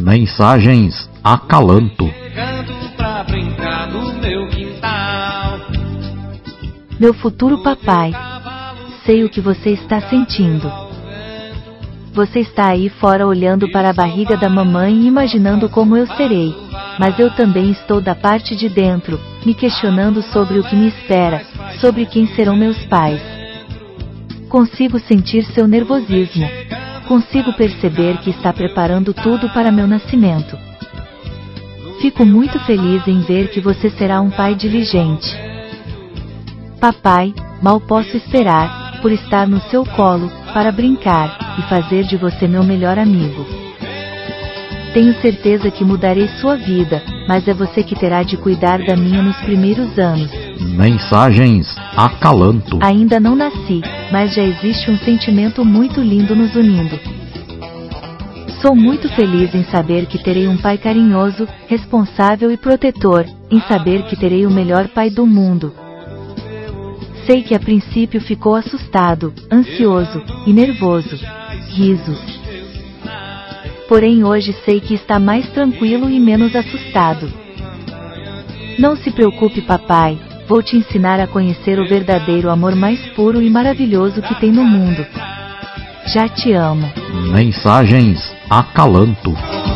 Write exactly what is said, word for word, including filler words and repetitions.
Mensagens Acalanto. Meu futuro papai, sei o que você está sentindo. Você está aí fora olhando para a barriga da mamãe e imaginando como eu serei. Mas eu também estou da parte de dentro, me questionando sobre o que me espera, sobre quem serão meus pais. Consigo sentir seu nervosismo. Consigo perceber que está preparando tudo para meu nascimento. Fico muito feliz em ver que você será um pai diligente. Papai, mal posso esperar, por estar no seu colo, para brincar, e fazer de você meu melhor amigo. Tenho certeza que mudarei sua vida, mas é você que terá de cuidar da minha nos primeiros anos. Mensagens Acalanto. Ainda não nasci, mas já existe um sentimento muito lindo nos unindo. Sou muito feliz em saber que terei um pai carinhoso, responsável e protetor, em saber que terei o melhor pai do mundo. Sei que a princípio ficou assustado, ansioso e nervoso. Risos. Porém hoje sei que está mais tranquilo e menos assustado. Não se preocupe, papai, vou te ensinar a conhecer o verdadeiro amor mais puro e maravilhoso que tem no mundo. Já te amo. Mensagens Acalanto.